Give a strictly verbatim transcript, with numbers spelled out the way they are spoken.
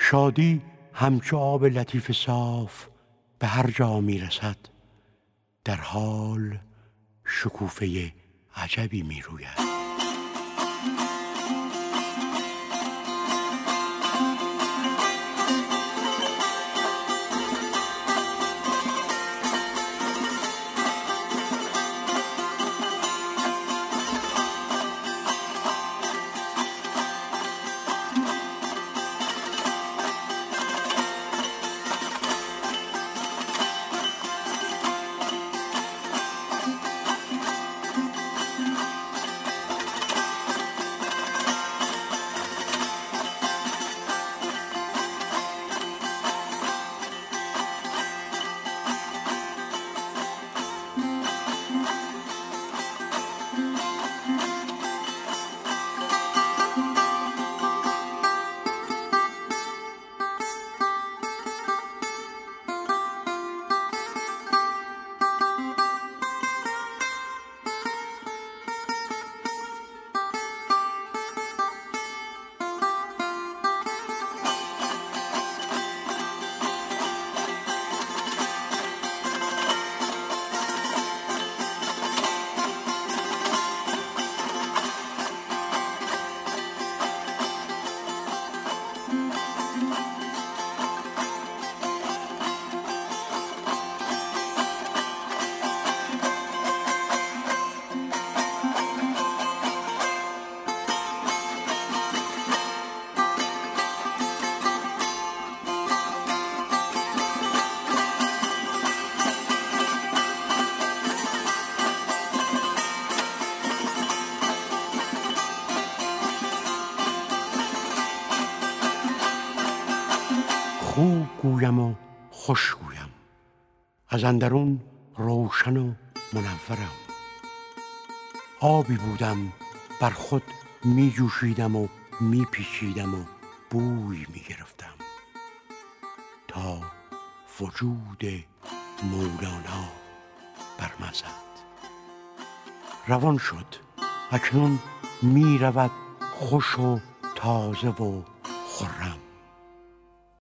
شادی همچو آب لطیف صاف به هر جا می رسد، در حال شکوفه عجبی می روید. خوب گویم و خوش گویم، از اندرون روشن و منورم. آبی بودم بر خود می جوشیدم و می پیچیدم و بوی می گرفتم تا وجود مولانا برمزد. روان شد، اکنون می رود خوش و تازه و خرم.